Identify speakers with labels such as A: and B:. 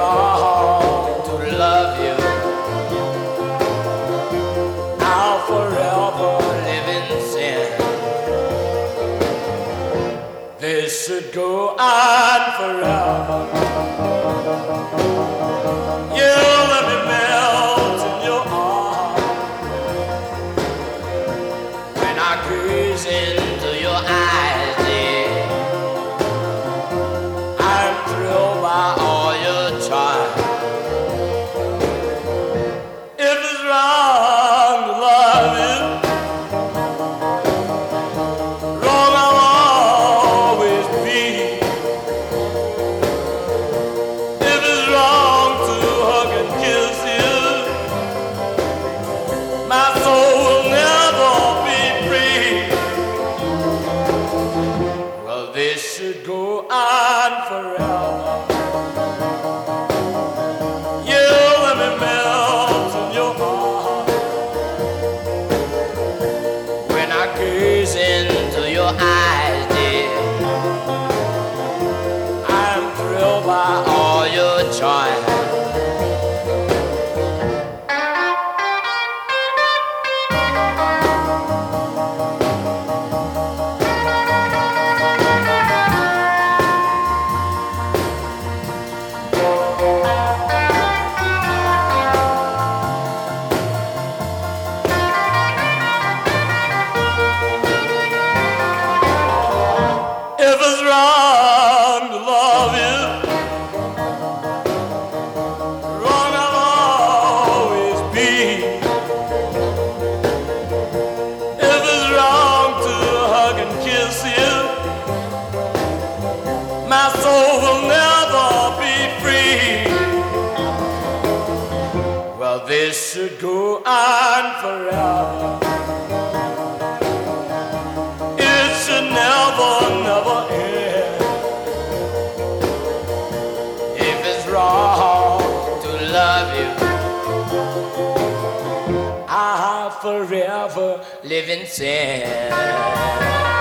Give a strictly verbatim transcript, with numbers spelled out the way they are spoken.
A: wrong to love you, I'll forever live in sin. This should go on forever. You let me melt in your arms when I gaze into your eyes, dear. I'm thrilled by all your charm. If it's wrong to love you, wrong I'll always be. If it's wrong to hug and kiss you, my soul will never be free. Well, this should go on forever. You let me melt in your arms when I gaze into your eyes, dear. I'm thrilled by all your charm. If it's wrong to love you, wrong I'll always be. If it's wrong to hug and kiss you, my soul will never be free. Well, this should go on forever. It should never, never end. If it's wrong to love you, I'll forever live in sin.